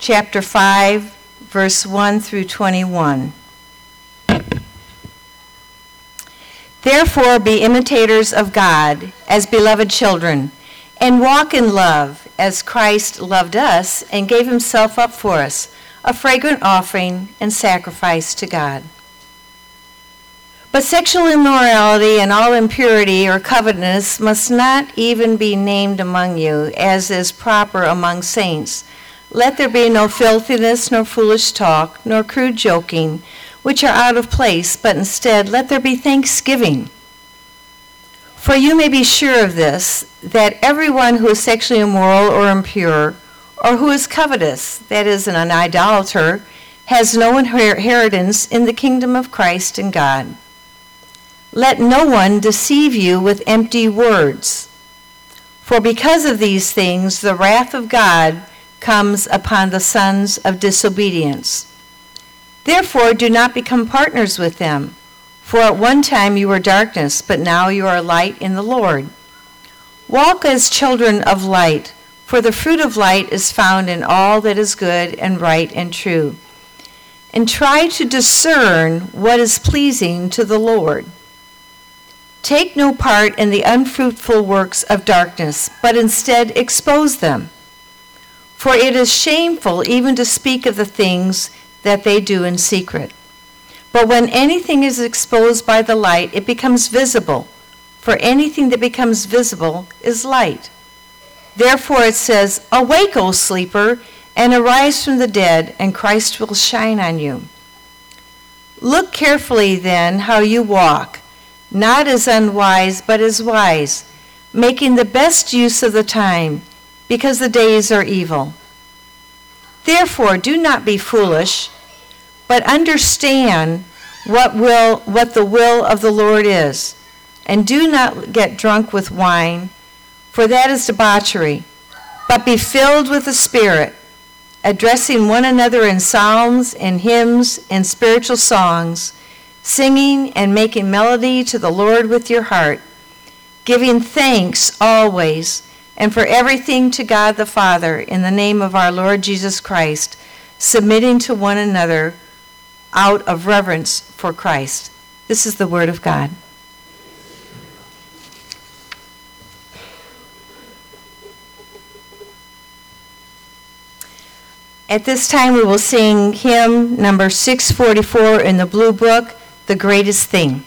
chapter 5, verse 1 through 21. Therefore be imitators of God as beloved children, and walk in love as Christ loved us and gave himself up for us, a fragrant offering and sacrifice to God. But sexual immorality and all impurity or covetousness must not even be named among you, as is proper among saints. Let there be no filthiness, nor foolish talk, nor crude joking, which are out of place, but instead let there be thanksgiving. For you may be sure of this, that everyone who is sexually immoral or impure, or who is covetous, that is, an idolater, has no inheritance in the kingdom of Christ and God. Let no one deceive you with empty words. For because of these things, the wrath of God comes upon the sons of disobedience. Therefore, do not become partners with them. For at one time you were darkness, but now you are light in the Lord. Walk as children of light, for the fruit of light is found in all that is good and right and true. And try to discern what is pleasing to the Lord. Take no part in the unfruitful works of darkness, but instead expose them. For it is shameful even to speak of the things that they do in secret. But when anything is exposed by the light, it becomes visible. For anything that becomes visible is light. Therefore it says, "Awake, O sleeper, and arise from the dead, and Christ will shine on you." Look carefully then how you walk, not as unwise, but as wise, making the best use of the time, because the days are evil. Therefore do not be foolish, but understand what the will of the Lord is. And do not get drunk with wine, for that is debauchery, but be filled with the Spirit, addressing one another in psalms and hymns and spiritual songs, singing and making melody to the Lord with your heart, giving thanks always and for everything to God the Father in the name of our Lord Jesus Christ, submitting to one another out of reverence for Christ. This is the word of God. At this time we will sing hymn number 644 in the Blue Book, "The Greatest Thing."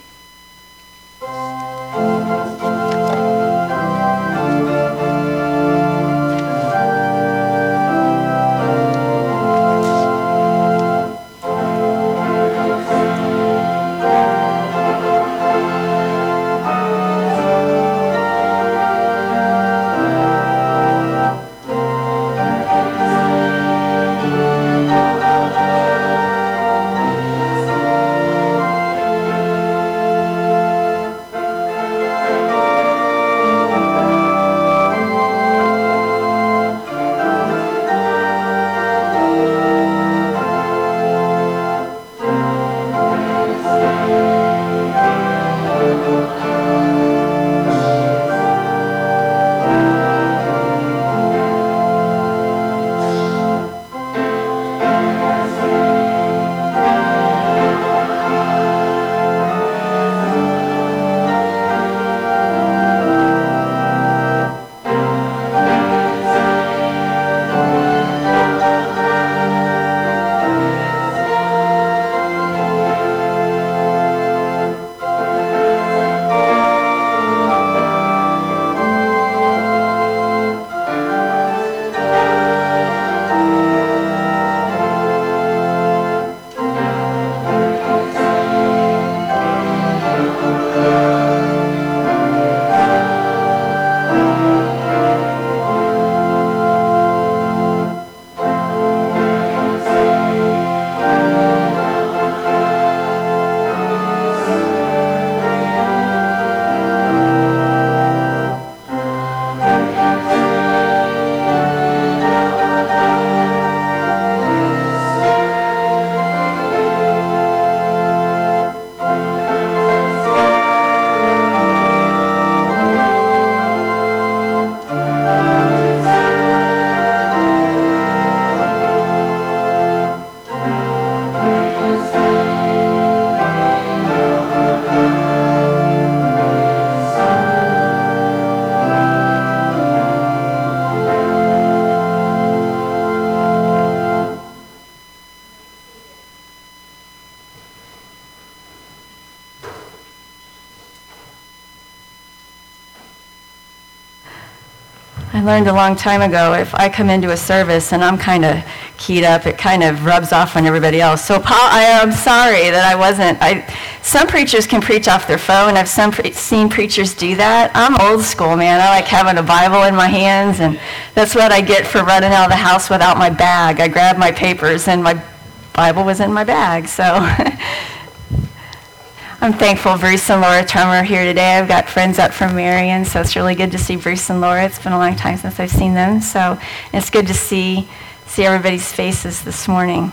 learned a long time ago, if I come into a service and I'm kind of keyed up, it kind of rubs off on everybody else. So I am sorry that I wasn't. Some preachers can preach off their phone. I've seen preachers do that. I'm old school, man. I like having a Bible in my hands, and that's what I get for running out of the house without my bag. I grabbed my papers, and my Bible was in my bag, so... I'm thankful Bruce and Laura Trummer are here today. I've got friends up from Marion, so it's really good to see Bruce and Laura. It's been a long time since I've seen them, so it's good to see everybody's faces this morning.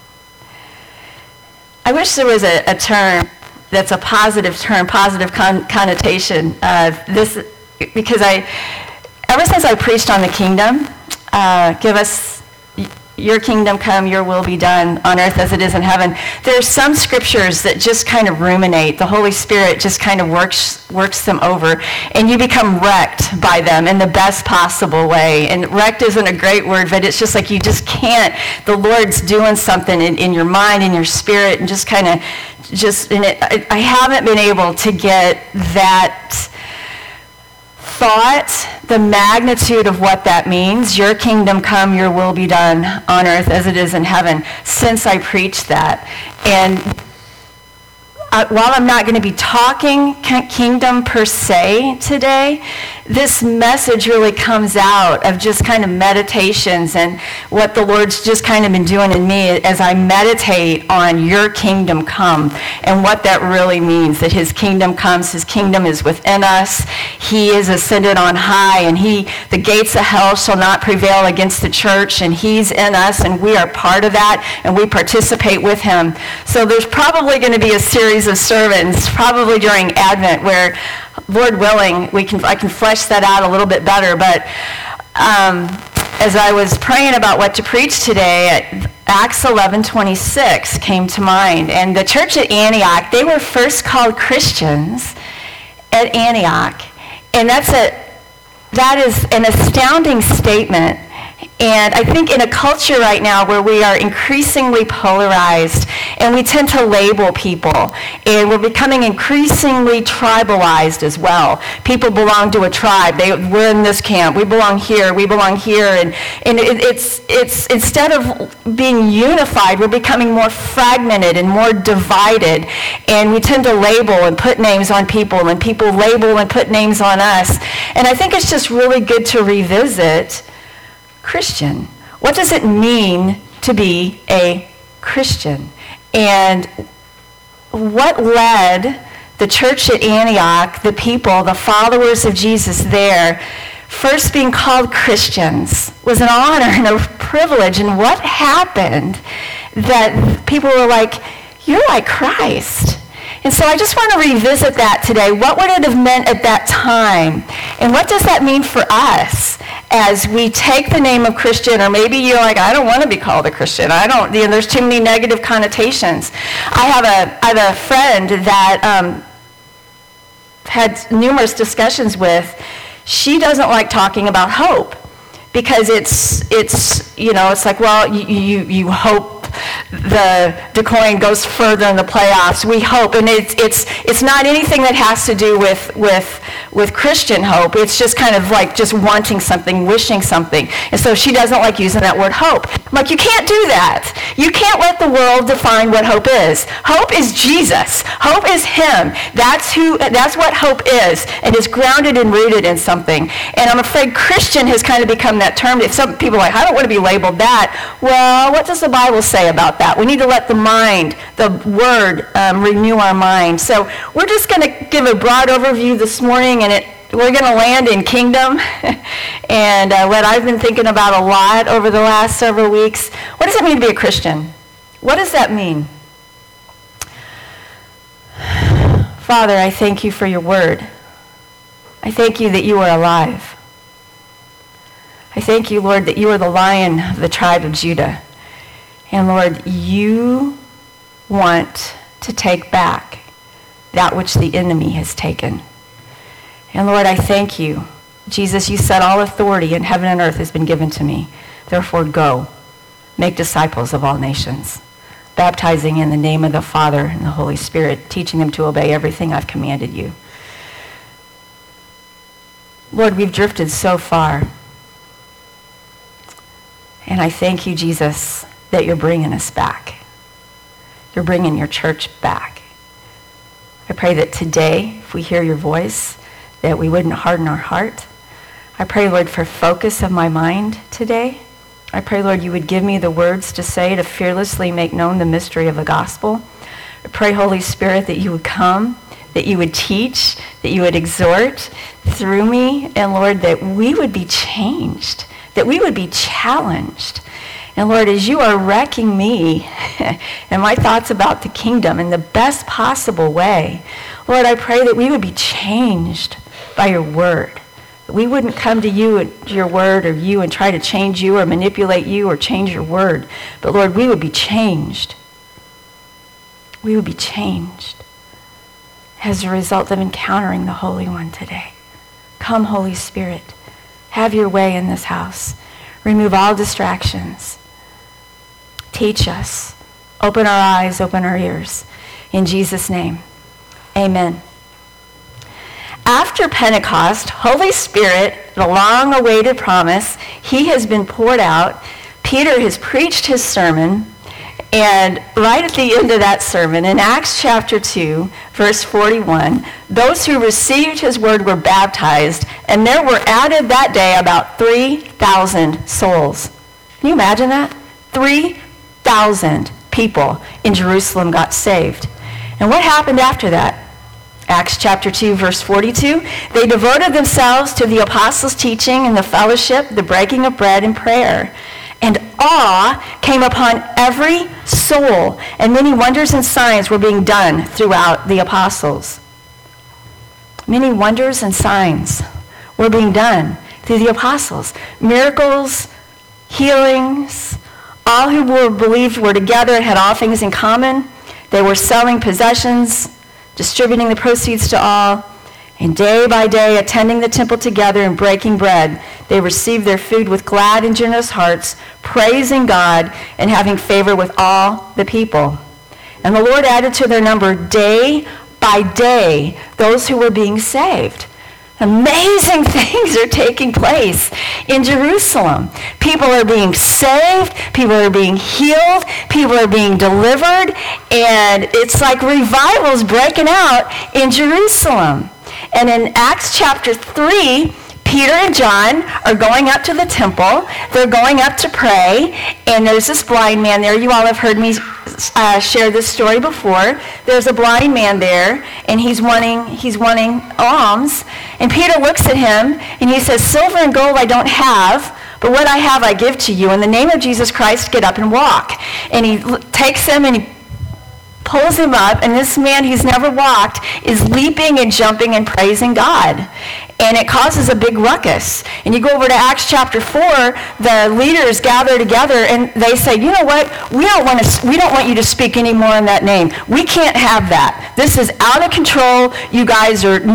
I wish there was a term that's a positive term, positive connotation. Because ever since I preached on the kingdom, give us your kingdom come, your will be done on earth as it is in heaven. There are some scriptures that just kind of ruminate. The Holy Spirit just kind of works them over, and you become wrecked by them in the best possible way. And wrecked isn't a great word, but it's just like you just can't. The Lord's doing something in your mind, in your spirit, and just kind of I haven't been able to get that thought, the magnitude of what that means, your kingdom come, your will be done on earth as it is in heaven, since I preached that. And while I'm not going to be talking kingdom per se today, this message really comes out of just kind of meditations and what the Lord's just kind of been doing in me as I meditate on your kingdom come and what that really means, that his kingdom comes, his kingdom is within us, he is ascended on high, and the gates of hell shall not prevail against the church, and he's in us, and we are part of that, and we participate with him. So there's probably going to be a series of sermons, probably during Advent, where, Lord willing, I can flesh that out a little bit better. But as I was praying about what to preach today, Acts 11:26 came to mind. And the church at Antioch, they were first called Christians at Antioch. And that is an astounding statement. And I think in a culture right now where we are increasingly polarized and we tend to label people, and we're becoming increasingly tribalized as well. People belong to a tribe. We're in this camp. We belong here. And it's instead of being unified, we're becoming more fragmented and more divided. And we tend to label and put names on people, and people label and put names on us. And I think it's just really good to revisit Christian. What does it mean to be a Christian? And what led the church at Antioch, the people, the followers of Jesus there, first being called Christians, was an honor and a privilege. And what happened that people were like, you're like Christ. And so I just want to revisit that today. What would it have meant at that time? And what does that mean for us as we take the name of Christian? Or maybe you're like, I don't want to be called a Christian. There's too many negative connotations. I have a friend that had numerous discussions with. She doesn't like talking about hope because it's like, well, you hope the DeCoin goes further in the playoffs. We hope, and it's not anything that has to do with Christian hope. It's just kind of like just wanting something, wishing something. And so she doesn't like using that word hope. I'm like, you can't do that. You can't let the world define what hope is. Hope is Jesus. Hope is him. That's what hope is, and it's grounded and rooted in something. And I'm afraid Christian has kind of become that term. If some people are like, I don't want to be labeled that. Well, what does the Bible say about that? We need to let the word renew our mind. So we're just going to give a broad overview this morning, and we're going to land in kingdom. And what I've been thinking about a lot over the last several weeks, what does it mean to be a Christian? What does that mean? Father, I thank you for your word. I thank you that you are alive. I thank you, Lord, that you are the Lion of the tribe of Judah. And Lord, you want to take back that which the enemy has taken. And Lord, I thank you. Jesus, you said all authority in heaven and earth has been given to me. Therefore, go, make disciples of all nations, baptizing in the name of the Father and the Holy Spirit, teaching them to obey everything I've commanded you. Lord, we've drifted so far. And I thank you, Jesus, that you're bringing us back. You're bringing your church back. I pray that today, if we hear your voice, that we wouldn't harden our heart. I pray, Lord, for focus of my mind today. I pray, Lord, you would give me the words to say to fearlessly make known the mystery of the gospel. I pray, Holy Spirit, that you would come, that you would teach, that you would exhort through me, and Lord, that we would be changed, that we would be challenged. And Lord, as you are wrecking me and my thoughts about the kingdom in the best possible way, Lord, I pray that we would be changed by your word. That we wouldn't come to you and your word or you and try to change you or manipulate you or change your word. But Lord, we would be changed. We would be changed as a result of encountering the Holy One today. Come, Holy Spirit, have your way in this house. Remove all distractions. Teach us. Open our eyes, open our ears. In Jesus' name, amen. After Pentecost, Holy Spirit, the long-awaited promise, he has been poured out. Peter has preached his sermon, and right at the end of that sermon, in Acts chapter 2, verse 41, those who received his word were baptized, and there were added that day about 3,000 souls. Can you imagine that? 3,000 people in Jerusalem got saved. And what happened after that? Acts chapter 2, verse 42, they devoted themselves to the apostles' teaching and the fellowship, the breaking of bread and prayer. And awe came upon every soul, and many wonders and signs were being done throughout the apostles. Many wonders and signs were being done through the apostles. Miracles, healings, all who were believed were together and had all things in common. They were selling possessions, distributing the proceeds to all, and day by day attending the temple together and breaking bread. They received their food with glad and generous hearts, praising God and having favor with all the people. And the Lord added to their number day by day those who were being saved. Amazing things are taking place in Jerusalem. People are being saved, people are being healed, people are being delivered, and it's like revival's breaking out in Jerusalem. And in Acts chapter 3, Peter and John are going up to the temple. They're going up to pray, and there's this blind man there. You all have heard me share this story before. There's a blind man there, and he's wanting alms. And Peter looks at him, and he says, "Silver and gold I don't have, but what I have I give to you. In the name of Jesus Christ, get up and walk." And he takes him, and he pulls him up, and this man who's never walked is leaping and jumping and praising God. And it causes a big ruckus. And you go over to Acts chapter 4, the leaders gather together and they say, "You know what? We don't want you to speak anymore in that name. We can't have that. This is out of control. You guys are,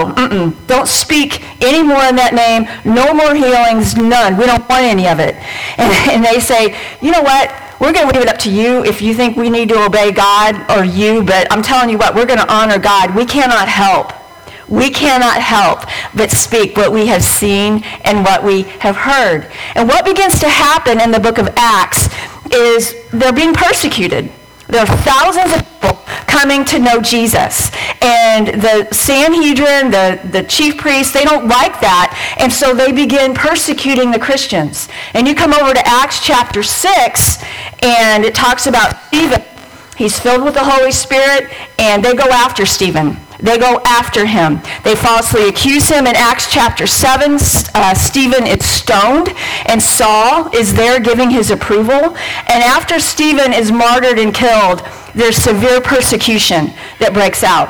don't speak anymore in that name. No more healings, none. We don't want any of it." And they say, "You know what? We're going to leave it up to you if you think we need to obey God or you, but I'm telling you what, we're going to honor God. We cannot help. We cannot help but speak what we have seen and what we have heard." And what begins to happen in the book of Acts is they're being persecuted. There are thousands of people coming to know Jesus. And the Sanhedrin, the chief priests, they don't like that. And so they begin persecuting the Christians. And you come over to Acts chapter 6, and it talks about Stephen. He's filled with the Holy Spirit, and they go after Stephen. They go after him. They falsely accuse him. In Acts chapter 7, Stephen is stoned, and Saul is there giving his approval. And after Stephen is martyred and killed, there's severe persecution that breaks out.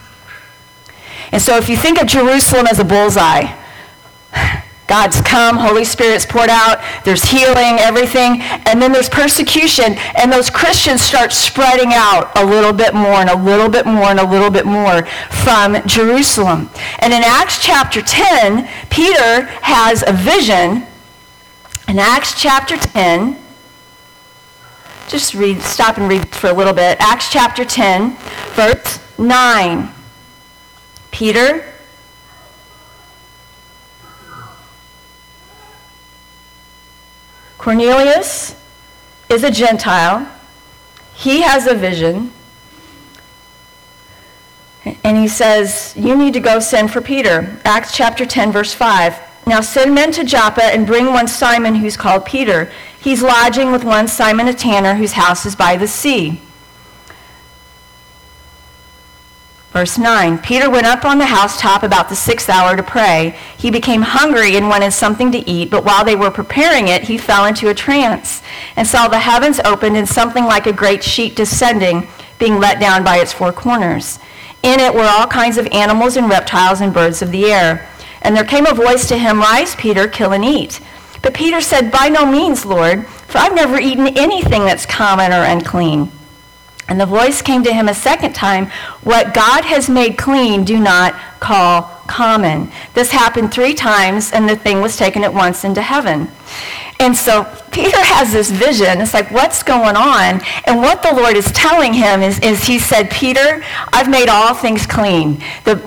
And so if you think of Jerusalem as a bullseye, God's come, Holy Spirit's poured out, there's healing, everything, and then there's persecution, and those Christians start spreading out a little bit more and a little bit more and a little bit more from Jerusalem. And in Acts chapter 10, Peter has a vision. In Acts chapter 10, just stop and read for a little bit. Acts chapter 10, verse 9. Peter, Cornelius is a Gentile. He has a vision. And he says, you need to go send for Peter. Acts chapter 10, verse 5. Now send men to Joppa and bring one Simon who's called Peter. He's lodging with one Simon a tanner whose house is by the sea. Verse 9, Peter went up on the housetop about the 6th hour to pray. He became hungry and wanted something to eat, but while they were preparing it, he fell into a trance and saw the heavens opened and something like a great sheet descending, being let down by its four corners. In it were all kinds of animals and reptiles and birds of the air. And there came a voice to him, Rise, Peter, kill and eat. But Peter said, By no means, Lord, for I've never eaten anything that's common or unclean. And the voice came to him a second time, What God has made clean, do not call common. This happened 3 times, and the thing was taken at once into heaven. And so Peter has this vision. It's like, what's going on? And what the Lord is telling him is he said, Peter, I've made all things clean.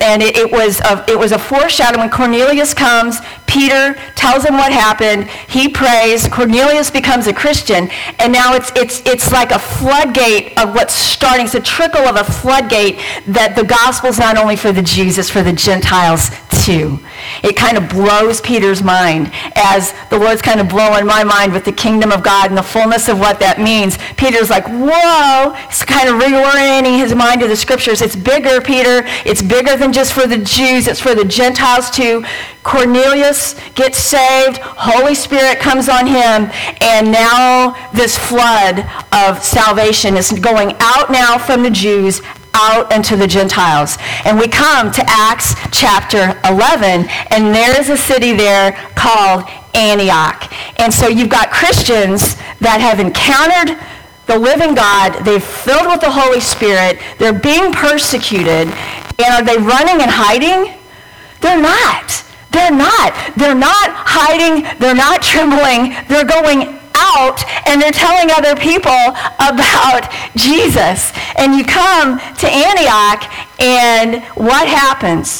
It was a foreshadow. When Cornelius comes, Peter tells him what happened. He prays. Cornelius becomes a Christian. And now it's like a floodgate of what's starting. It's a trickle of a floodgate that the gospel's not only for the Jews, it's for the Gentiles too. It kind of blows Peter's mind as the Lord's kind of blowing my mind with the kingdom of God and the fullness of what that means. Peter's like, whoa. He's kind of reorienting his mind to the scriptures. It's bigger, Peter. It's bigger than just for the Jews. It's for the Gentiles too. Cornelius gets saved. Holy Spirit comes on him. And now this flood of salvation is going out now from the Jews out into the Gentiles. And we come to Acts chapter 11, and there is a city there called Antioch. And so you've got Christians that have encountered the living God. They're filled with the Holy Spirit. They're being persecuted. And are they running and hiding? They're not. They're not. They're not hiding. They're not trembling. They're going out and they're telling other people about Jesus. And you come to Antioch, and what happens?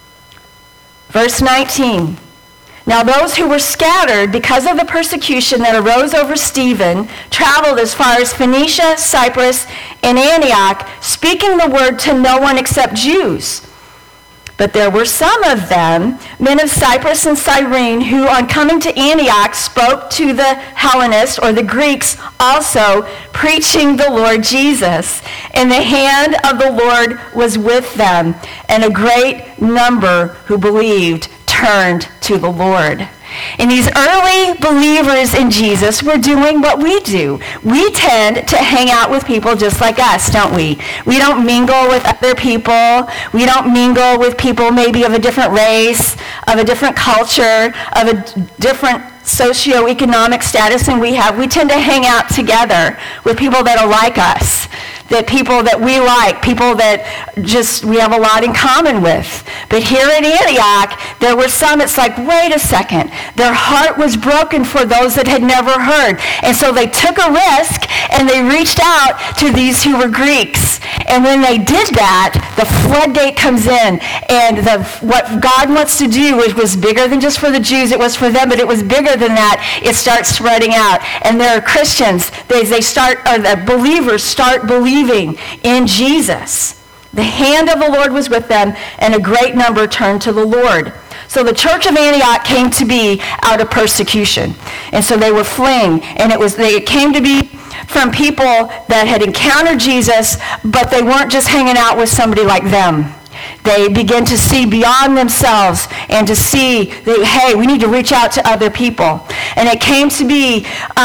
Verse 19. Now those who were scattered because of the persecution that arose over Stephen traveled as far as Phoenicia, Cyprus, and Antioch, speaking the word to no one except Jews. But there were some of them, men of Cyprus and Cyrene, who on coming to Antioch spoke to the Hellenists, or the Greeks also, preaching the Lord Jesus. And the hand of the Lord was with them, and a great number who believed turned to the Lord. And these early believers in Jesus were doing what we do. We tend to hang out with people just like us, don't we? We don't mingle with other people. We don't mingle with people maybe of a different race, of a different culture, of a different socioeconomic status than we have. We tend to hang out together with people that are like us, that people that we like, people that just we have a lot in common with. But here in Antioch, there were some, it's like, wait a second. Their heart was broken for those that had never heard. And so they took a risk and they reached out to these who were Greeks. And when they did that, the floodgate comes in. And what God wants to do was bigger than just for the Jews. It was for them, but it was bigger than that. It starts spreading out. And there are Christians, the believers start believing in Jesus. The hand of the Lord was with them, and a great number turned to the Lord. So the church of Antioch came to be out of persecution. And so they were fleeing, and it came to be from people that had encountered Jesus, but they weren't just hanging out with somebody like them. They began to see beyond themselves and to see that, hey, we need to reach out to other people. And it came to be,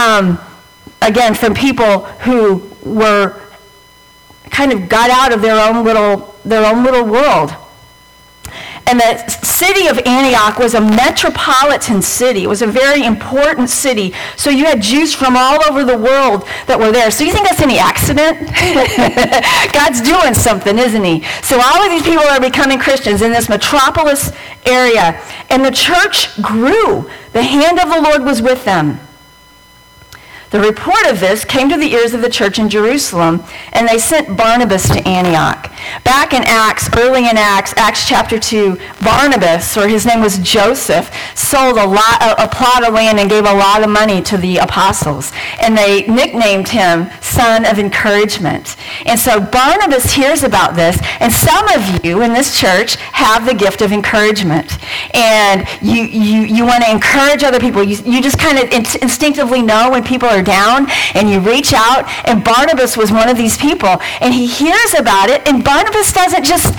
again, from people who were kind of got out of their own little world. And the city of Antioch was a metropolitan city. It was a very important city. So you had Jews from all over the world that were there. So you think that's any accident? God's doing something, isn't he? So all of these people are becoming Christians in this metropolis area. And the church grew. The hand of the Lord was with them. The report of this came to the ears of the church in Jerusalem, and they sent Barnabas to Antioch. Back in Acts, early in Acts chapter 2, Barnabas, or his name was Joseph, sold a plot of land and gave a lot of money to the apostles. And they nicknamed him Son of Encouragement. And so Barnabas hears about this, and some of you in this church have the gift of encouragement. And you want to encourage other people. You just kind of instinctively know when people are down, and you reach out, and Barnabas was one of these people, and he hears about it, and Barnabas doesn't just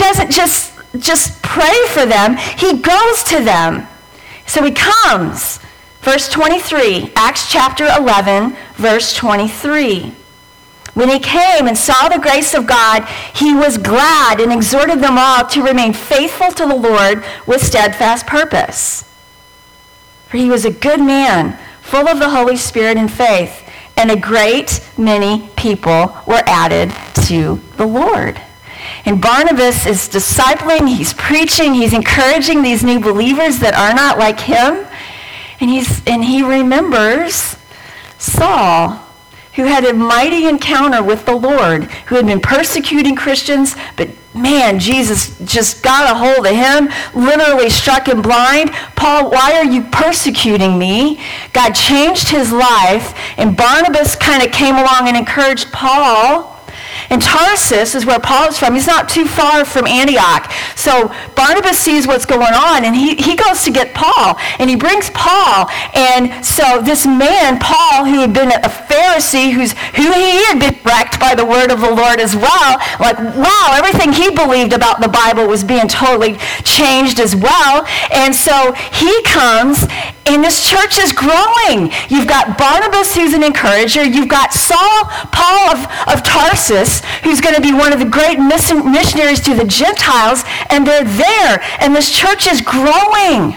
pray for them, he goes to them. So he comes. Verse 23, Acts chapter 11, verse 23. When he came and saw the grace of God, he was glad and exhorted them all to remain faithful to the Lord with steadfast purpose. For he was a good man, full of the Holy Spirit and faith, and a great many people were added to the Lord. And Barnabas is discipling, he's preaching, he's encouraging these new believers that are not like him. And he remembers Saul, who had a mighty encounter with the Lord, who had been persecuting Christians, but man, Jesus just got a hold of him, literally struck him blind. Paul, why are you persecuting me? God changed his life, and Barnabas kind of came along and encouraged Paul. And Tarsus is where Paul is from. He's not too far from Antioch. So Barnabas sees what's going on, and he goes to get Paul, and he brings Paul. And so this man, Paul, who had been a Pharisee, who he had been wrecked by the word of the Lord as well, like, wow, everything he believed about the Bible was being totally changed as well. And so he comes, and this church is growing. You've got Barnabas, who's an encourager. You've got Paul of Tarsus, who's going to be one of the great missionaries to the Gentiles, and they're there, and this church is growing.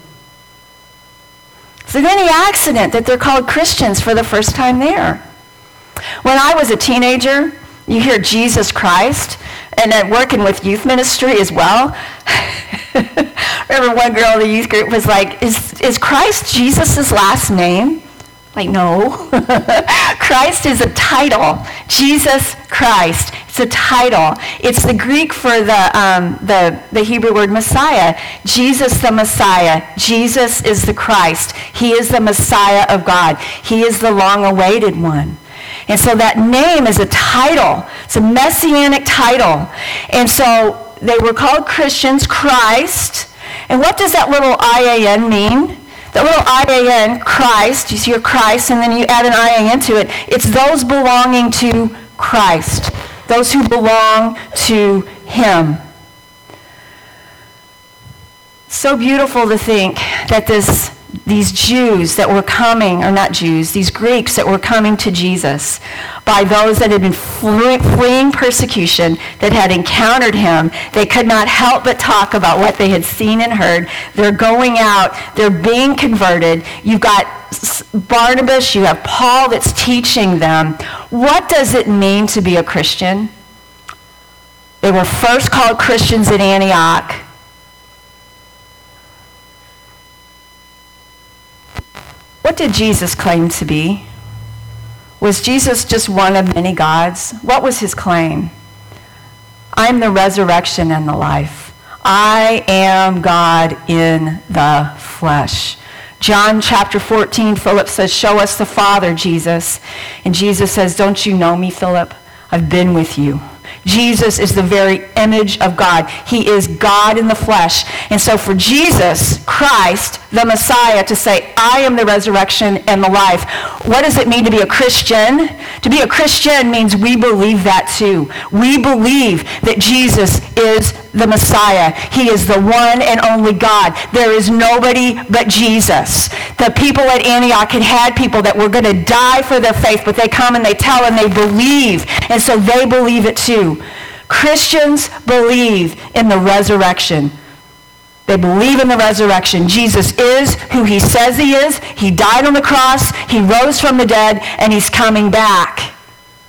Is it any accident that they're called Christians for the first time there? When I was a teenager, you hear Jesus Christ, and then working with youth ministry as well. Remember one girl in the youth group was like, is Christ Jesus' last name? Like, no. Christ is a title. Jesus Christ. It's a title. It's the Greek for the Hebrew word Messiah. Jesus the Messiah. Jesus is the Christ. He is the Messiah of God. He is the long-awaited one. And so that name is a title. It's a messianic title. And so they were called Christians, Christ. And what does that little IAN mean? That little IAN, Christ, you see your Christ, and then you add an IAN to it. It's those belonging to Christ. Those who belong to him. So beautiful to think that these Jews that were coming, or not Jews, these Greeks that were coming to Jesus by those that had been fleeing persecution, that had encountered him, they could not help but talk about what they had seen and heard. They're going out, they're being converted. You've got Barnabas, you have Paul that's teaching them. What does it mean to be a Christian? They were first called Christians at Antioch. What did Jesus claim to be? Was Jesus just one of many gods? What was his claim? I'm the resurrection and the life. I am God in the flesh. John chapter 14, Philip says, show us the Father, Jesus. And Jesus says, don't you know me, Philip? I've been with you. Jesus is the very image of God. He is God in the flesh. And so for Jesus Christ, the Messiah, to say, I am the resurrection and the life, what does it mean to be a Christian? To be a Christian means we believe that too. We believe that Jesus is the Messiah. He is the one and only God. There is nobody but Jesus. The people at Antioch had people that were going to die for their faith, but they come and they tell and they believe. And so they believe it too. Christians believe in the resurrection. They believe in the resurrection. Jesus is who he says he is. He died on the cross. He rose from the dead, and he's coming back.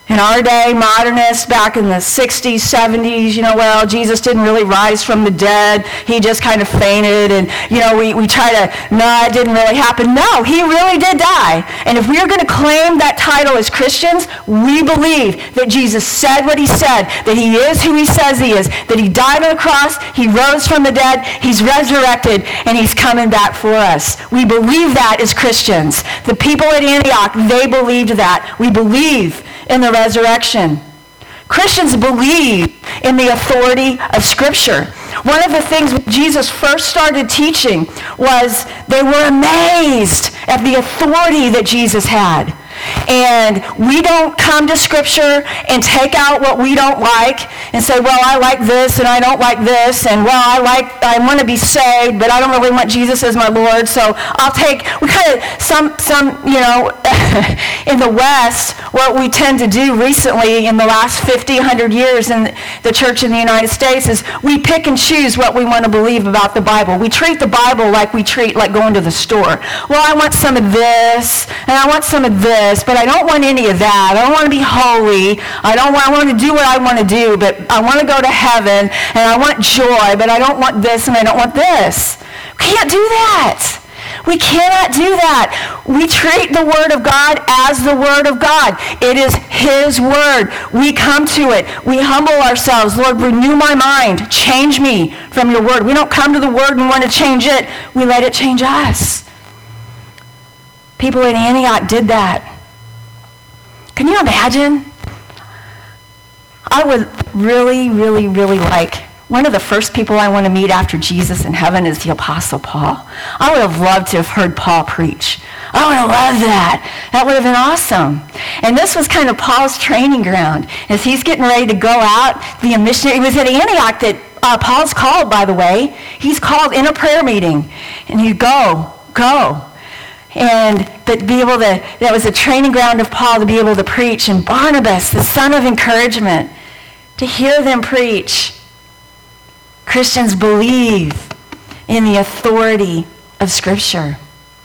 In our day, modernists back in the 60s, 70s, well, Jesus didn't really rise from the dead. He just kind of fainted, and, we try to, no, it didn't really happen. No, he really did die. And if we are going to claim that title as Christians, we believe that Jesus said what he said, that he is who he says he is, that he died on the cross, he rose from the dead, he's resurrected, and he's coming back for us. We believe that as Christians. The people at Antioch, they believed that. We believe in the resurrection. Christians believe in the authority of Scripture. One of the things Jesus first started teaching was they were amazed at the authority that Jesus had. And we don't come to Scripture and take out what we don't like and say, well, I like this and I don't like this, and well, I want to be saved, but I don't really want Jesus as my Lord, so I'll take, we kind of, some in the West, what we tend to do recently in the last 50, 100 years in the church in the United States is we pick and choose what we want to believe about the Bible. We treat the Bible like we treat like going to the store. Well, I want some of this, and I want some of this, but I don't want any of that. I don't want to be holy. I want to do what I want to do, but I want to go to heaven, and I want joy, but I don't want this and I don't want this. We can't do that. We cannot do that. We treat the Word of God as the Word of God. It is His Word. We come to it. We humble ourselves. Lord, renew my mind. Change me from your Word. We don't come to the Word and want to change it. We let it change us. People in Antioch did that. Can you imagine? I would really, really, really like, one of the first people I want to meet after Jesus in heaven is the Apostle Paul. I would have loved to have heard Paul preach. I would have loved that. That would have been awesome. And this was kind of Paul's training ground. As he's getting ready to go out, be a missionary. It was at Antioch that Paul's called, by the way. He's called in a prayer meeting. And you go. But that was a training ground of Paul to be able to preach. And Barnabas, the son of encouragement, to hear them preach. Christians believe in the authority of Scripture.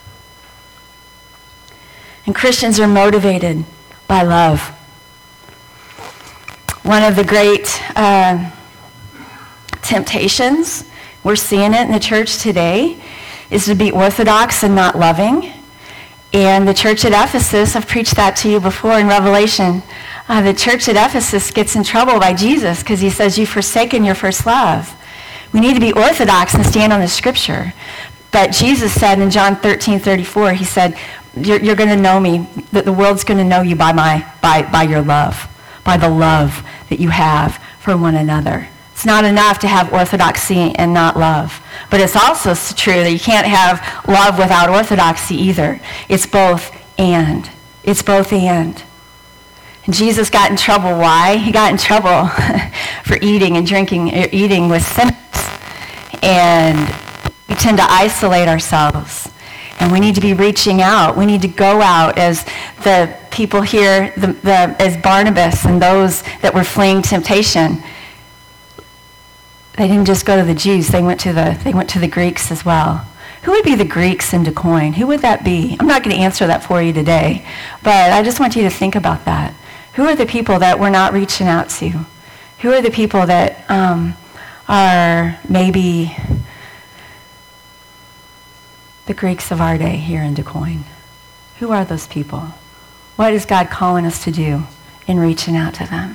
And Christians are motivated by love. One of the great temptations, we're seeing it in the church today, is to be orthodox and not loving. And the church at Ephesus, I've preached that to you before in Revelation, the church at Ephesus gets in trouble by Jesus because he says, you've forsaken your first love. We need to be orthodox and stand on the Scripture. But Jesus said in John 13:34, he said, you're going to know me, that the world's going to know you by your love, by the love that you have for one another. It's not enough to have orthodoxy and not love. But it's also true that you can't have love without orthodoxy either. It's both and. It's both and. And Jesus got in trouble. Why? He got in trouble for eating and drinking, eating with sinners. And we tend to isolate ourselves. And we need to be reaching out. We need to go out as the people here, as Barnabas and those that were fleeing temptation. They didn't just go to the Jews. They went to the Greeks as well. Who would be the Greeks in Du Quoin? Who would that be? I'm not going to answer that for you today, but I just want you to think about that. Who are the people that we're not reaching out to? Who are the people that are maybe the Greeks of our day here in Du Quoin? Who are those people? What is God calling us to do in reaching out to them?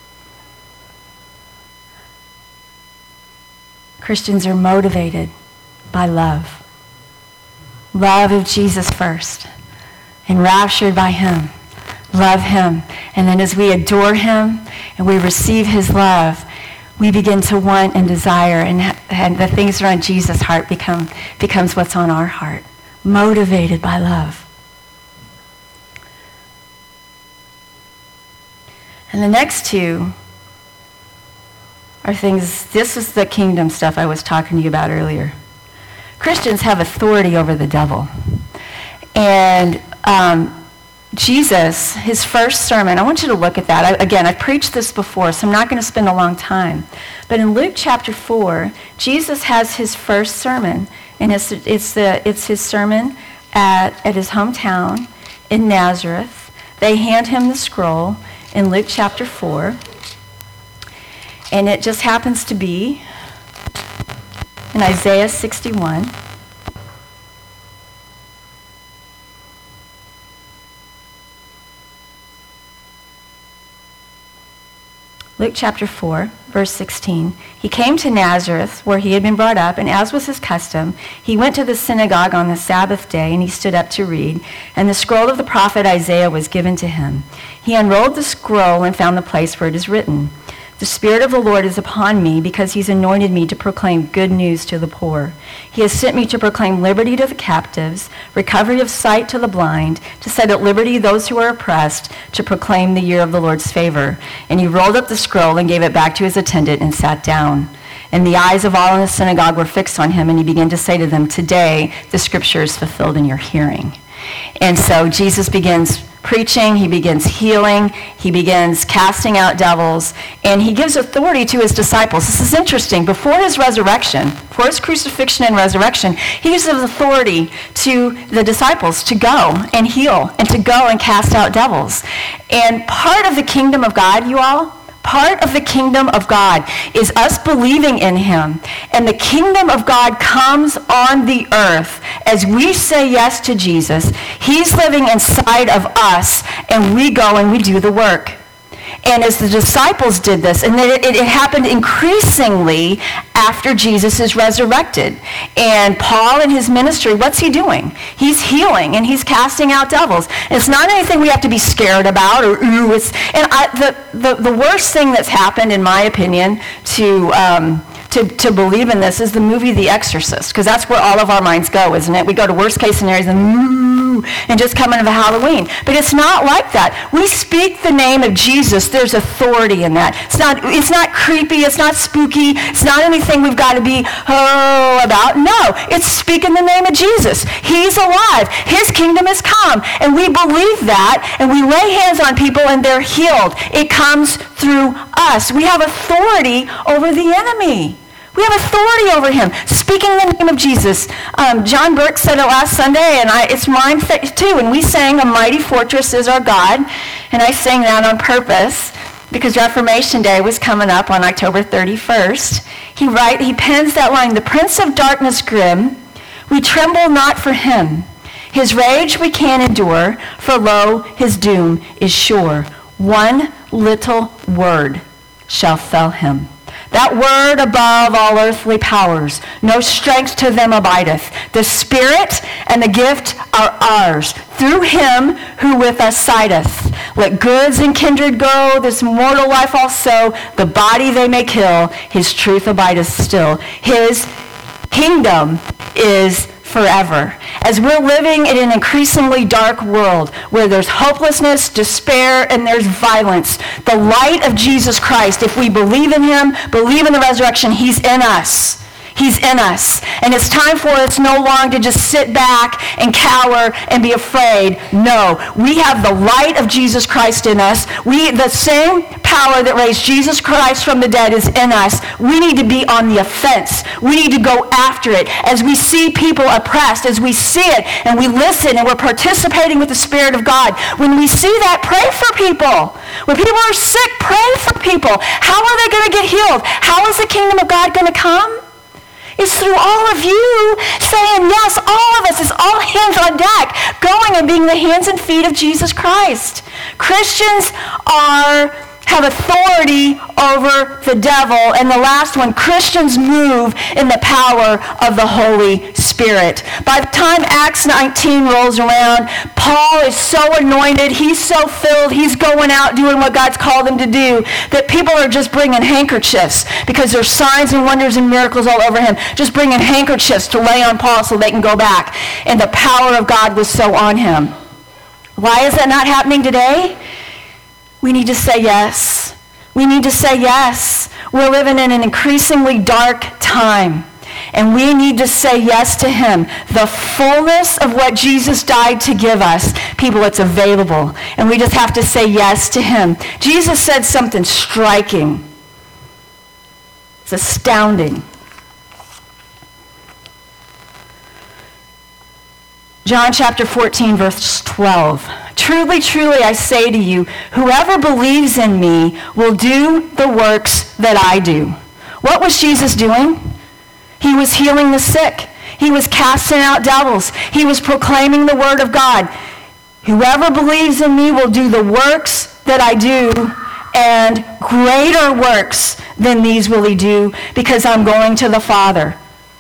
Christians are motivated by love. Love of Jesus first. Enraptured by him. Love him. And then as we adore him and we receive his love, we begin to want and desire, and the things that are on Jesus' heart becomes what's on our heart. Motivated by love. And the next two are things, this is the kingdom stuff I was talking to you about earlier. Christians have authority over the devil. And Jesus, his first sermon, I want you to look at that. I've preached this before, so I'm not going to spend a long time. But in Luke chapter 4, Jesus has his first sermon, and it's his sermon at his hometown in Nazareth. They hand him the scroll, in Luke chapter 4. And it just happens to be in Isaiah 61. Luke chapter 4, verse 16. He came to Nazareth, where he had been brought up, and as was his custom, he went to the synagogue on the Sabbath day, and he stood up to read. And the scroll of the prophet Isaiah was given to him. He unrolled the scroll and found the place where it is written, "The Spirit of the Lord is upon me, because he's anointed me to proclaim good news to the poor. He has sent me to proclaim liberty to the captives, recovery of sight to the blind, to set at liberty those who are oppressed, to proclaim the year of the Lord's favor." And he rolled up the scroll and gave it back to his attendant and sat down. And the eyes of all in the synagogue were fixed on him, and he began to say to them, "Today the scripture is fulfilled in your hearing." And so Jesus begins preaching, he begins healing, he begins casting out devils, and he gives authority to his disciples. This is interesting. Before his resurrection, before his crucifixion and resurrection, he gives authority to the disciples to go and heal and to go and cast out devils. And part of the kingdom of God, you all, part of the kingdom of God is us believing in him. And the kingdom of God comes on the earth as we say yes to Jesus. He's living inside of us, and we go and we do the work. And as the disciples did this, and it happened increasingly after Jesus is resurrected. And Paul in his ministry, what's he doing? He's healing and he's casting out devils. And it's not anything we have to be scared about or ooh. The worst thing that's happened, in my opinion, to believe in this is the movie The Exorcist, because that's where all of our minds go, isn't it? We go to worst case scenarios and just come into Halloween. But it's not like that. We speak the name of Jesus. There's authority in that. It's not creepy. It's not spooky. It's not anything we've got to be about. No, it's speaking the name of Jesus. He's alive. His kingdom has come. And we believe that, and we lay hands on people and they're healed. It comes through us. We have authority over the enemy. We have authority over him, speaking the name of Jesus. John Burke said it last Sunday, and it's mine too. And we sang, "A Mighty Fortress is Our God." And I sang that on purpose because Reformation Day was coming up on October 31st. He pens that line, "The Prince of Darkness grim, we tremble not for him. His rage we can endure, for lo, his doom is sure. One little word shall fell him. That word above all earthly powers, no strength to them abideth. The Spirit and the gift are ours, through him who with us sideth. Let goods and kindred go, this mortal life also, the body they may kill, his truth abideth still. His kingdom is forever." As we're living in an increasingly dark world where there's hopelessness, despair, and there's violence, the light of Jesus Christ, if we believe in him, believe in the resurrection, he's in us. He's in us. And it's time for us no longer to just sit back and cower and be afraid. No, we have the light of Jesus Christ in us. The same power that raised Jesus Christ from the dead is in us. We need to be on the offense. We need to go after it. As we see people oppressed, as we see it and we listen and we're participating with the Spirit of God, when we see that, pray for people. When people are sick, pray for people. How are they going to get healed? How is the kingdom of God going to come? It's through all of you saying yes, all of us. It's all hands on deck, going and being the hands and feet of Jesus Christ. Christians have authority over the devil. And the last one, Christians move in the power of the Holy Spirit. By the time Acts 19 rolls around, Paul is so anointed, he's so filled, he's going out doing what God's called him to do, that people are just bringing handkerchiefs because there's signs and wonders and miracles all over him, just bringing handkerchiefs to lay on Paul so they can go back. And the power of God was so on him. Why is that not happening today? We need to say yes. We need to say yes. We're living in an increasingly dark time, and we need to say yes to him. The fullness of what Jesus died to give us, people, it's available, and we just have to say yes to him. Jesus said something striking. It's astounding. John chapter 14, verse 12. Truly, truly, I say to you, whoever believes in me will do the works that I do. What was Jesus doing? He was healing the sick. He was casting out devils. He was proclaiming the word of God. Whoever believes in me will do the works that I do, and greater works than these will he do, because I'm going to the Father.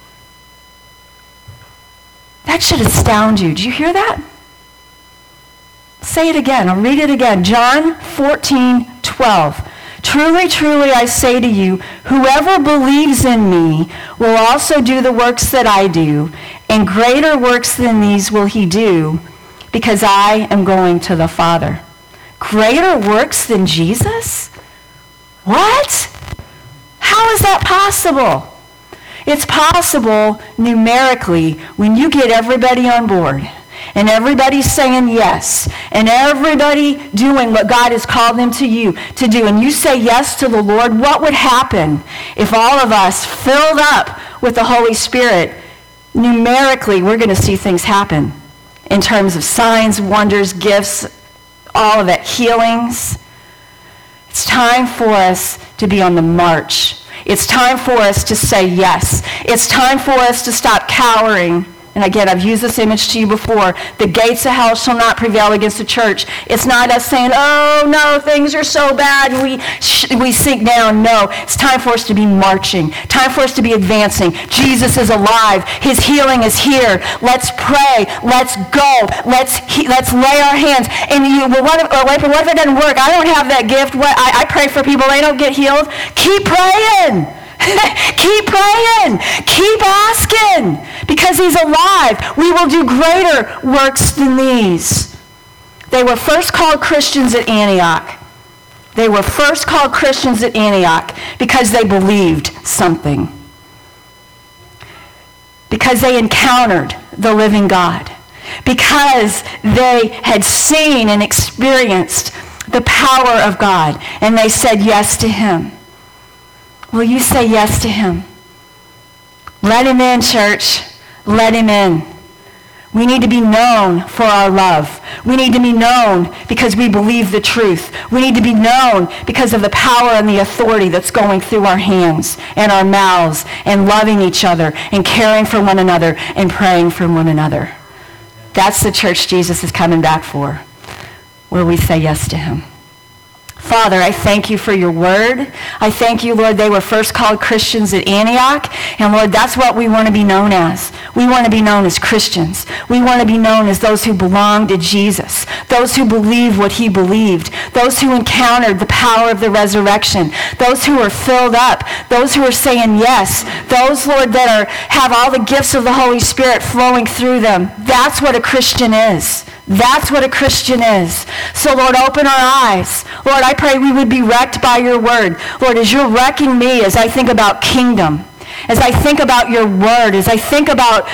That should astound you. Do you hear that? Say it again. I'll read it again. John 14:12. Truly, truly, I say to you, whoever believes in me will also do the works that I do, and greater works than these will he do, because I am going to the Father. Greater works than Jesus? What? How is that possible? It's possible numerically when you get everybody on board and everybody's saying yes and everybody doing what God has called them to you to do, and you say yes to the Lord. What would happen if all of us filled up with the Holy Spirit? Numerically, we're going to see things happen in terms of signs, wonders, gifts, all of it, healings. It's time for us to be on the march. It's time for us to say yes. It's time for us to stop cowering. And again, I've used this image to you before. The gates of hell shall not prevail against the church. It's not us saying, oh, no, things are so bad, we sink down. No, it's time for us to be marching. Time for us to be advancing. Jesus is alive. His healing is here. Let's pray. Let's go. Let's lay our hands. And what if it doesn't work? I don't have that gift. I pray for people. They don't get healed. Keep praying. Keep praying. Keep asking. Because he's alive. We will do greater works than these. They were first called Christians at Antioch. They were first called Christians at Antioch because they believed something. Because they encountered the living God. Because they had seen and experienced the power of God. And they said yes to him. Will you say yes to him? Let him in, church. Let him in. We need to be known for our love. We need to be known because we believe the truth. We need to be known because of the power and the authority that's going through our hands and our mouths, and loving each other and caring for one another and praying for one another. That's the church Jesus is coming back for, where we say yes to him. Father, I thank you for your word. I thank you, Lord, they were first called Christians at Antioch. And Lord, that's what we want to be known as. We want to be known as Christians. We want to be known as those who belong to Jesus, those who believe what he believed, those who encountered the power of the resurrection, those who are filled up, those who are saying yes, those, Lord, that have all the gifts of the Holy Spirit flowing through them. That's what a Christian is. That's what a Christian is. So, Lord, open our eyes. Lord, I pray we would be wrecked by your word. Lord, as you're wrecking me as I think about kingdom, as I think about your word, as I think about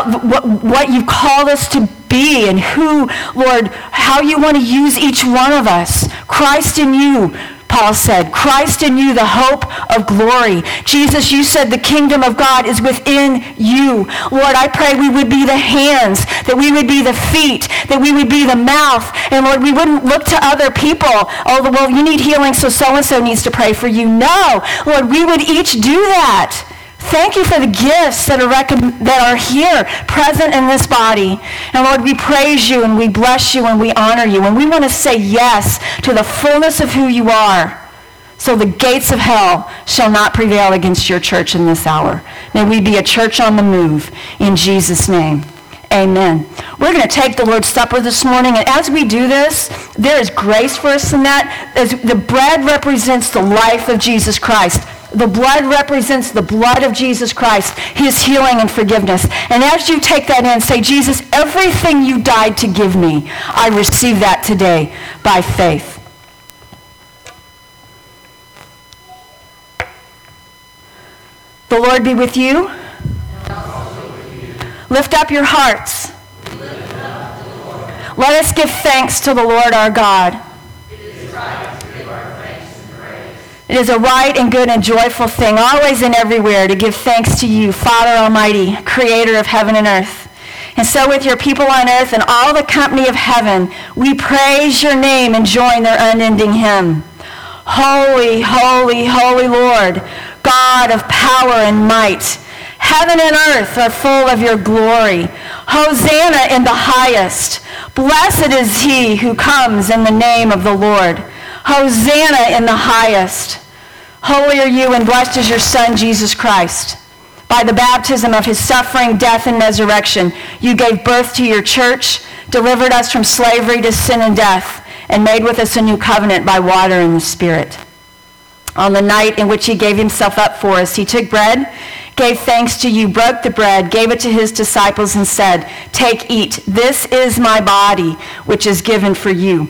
what you've called us to be and who, Lord, how you want to use each one of us. Christ in you, Paul said, Christ in you, the hope of glory. Jesus, you said the kingdom of God is within you. Lord, I pray we would be the hands, that we would be the feet, that we would be the mouth. And Lord, we wouldn't look to other people. Oh, well, you need healing, so so-and-so needs to pray for you. No, Lord, we would each do that. Thank you for the gifts that are here, present in this body. And Lord, we praise you and we bless you and we honor you. And we want to say yes to the fullness of who you are. So the gates of hell shall not prevail against your church in this hour. May we be a church on the move in Jesus' name. Amen. We're going to take the Lord's Supper this morning, and as we do this, there is grace for us in that. As the bread represents the life of Jesus Christ. The blood represents the blood of Jesus Christ, his healing and forgiveness. And as you take that in, say, Jesus, everything you died to give me, I receive that today by faith. The Lord be with you. Lift up your hearts. Let us give thanks to the Lord our God. It is a right and good and joyful thing, always and everywhere, to give thanks to you, Father Almighty, creator of heaven and earth. And so with your people on earth and all the company of heaven, we praise your name and join their unending hymn. Holy, holy, holy Lord, God of power and might, heaven and earth are full of your glory. Hosanna in the highest. Blessed is he who comes in the name of the Lord. Hosanna in the highest. Holy are you, and blessed is your Son, Jesus Christ. By the baptism of his suffering, death, and resurrection, you gave birth to your church, delivered us from slavery to sin and death, and made with us a new covenant by water and the Spirit. On the night in which he gave himself up for us, he took bread, gave thanks to you, broke the bread, gave it to his disciples, and said, "Take, eat. This is my body, which is given for you.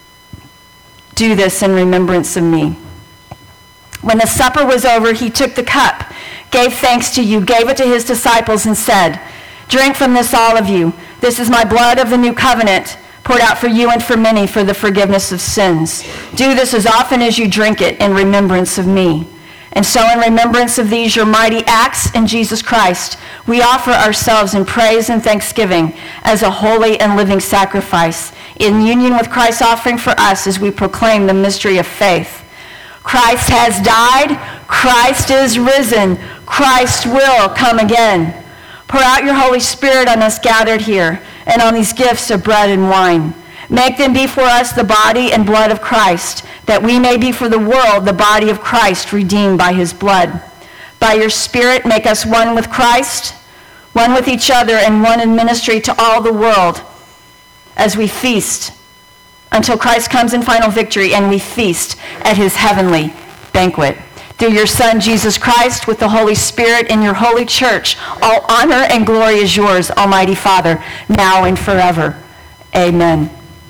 Do this in remembrance of me." When the supper was over, he took the cup, gave thanks to you, gave it to his disciples, and said, "Drink from this, all of you. This is my blood of the new covenant, poured out for you and for many for the forgiveness of sins. Do this as often as you drink it in remembrance of me." And so in remembrance of these, your mighty acts in Jesus Christ, we offer ourselves in praise and thanksgiving as a holy and living sacrifice, in union with Christ's offering for us as we proclaim the mystery of faith. Christ has died. Christ is risen. Christ will come again. Pour out your Holy Spirit on us gathered here and on these gifts of bread and wine. Make them be for us the body and blood of Christ, that we may be for the world the body of Christ, redeemed by his blood. By your Spirit, make us one with Christ, one with each other, and one in ministry to all the world as we feast until Christ comes in final victory and we feast at his heavenly banquet. Through your Son, Jesus Christ, with the Holy Spirit in your holy church, all honor and glory is yours, Almighty Father, now and forever. Amen.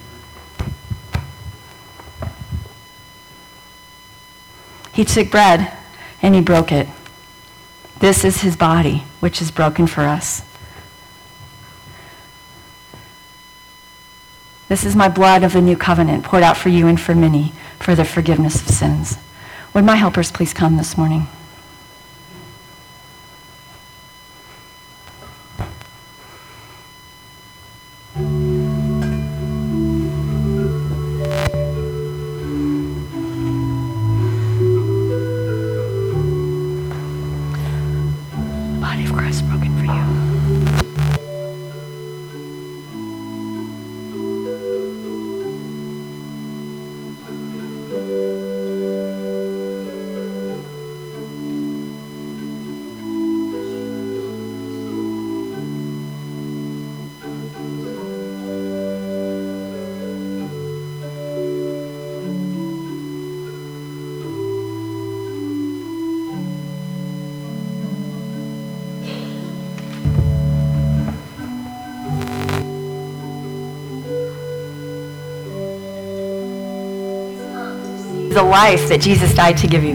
He took bread and he broke it. This is his body, which is broken for us. This is my blood of the new covenant, poured out for you and for many for the forgiveness of sins. Would my helpers please come this morning? Body of Christ broken for you. The life that Jesus died to give you.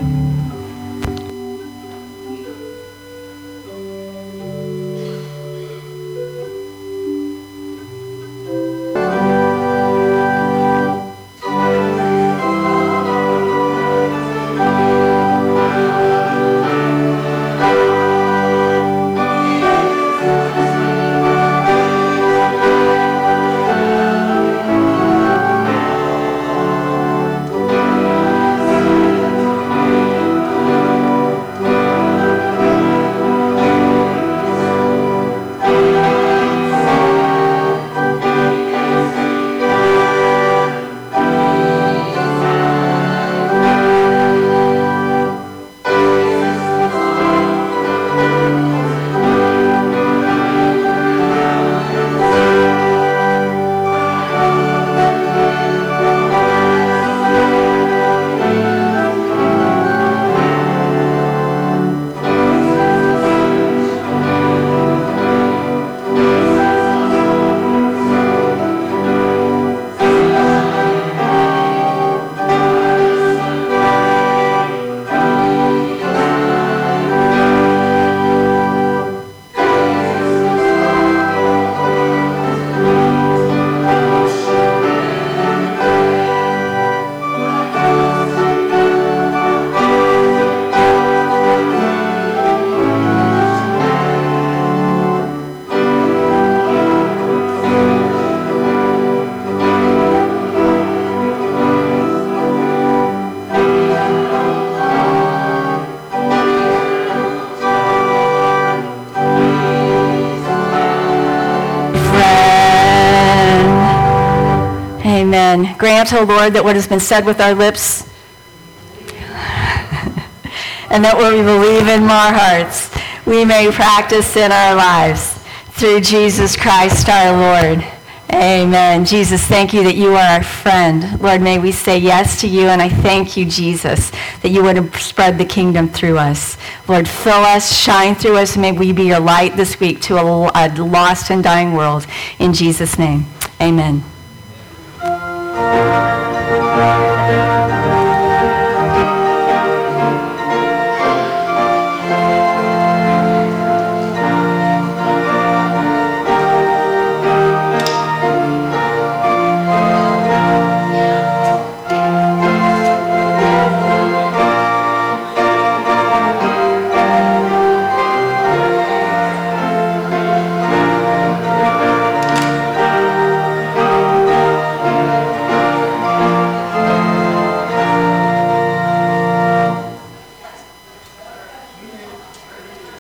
Amen. Grant, O Lord, that what has been said with our lips and that what we believe in our hearts, we may practice in our lives. Through Jesus Christ our Lord. Amen. Jesus, thank you that you are our friend. Lord, may we say yes to you, and I thank you, Jesus, that you would spread the kingdom through us. Lord, fill us, shine through us, and may we be your light this week to a lost and dying world. In Jesus' name, amen.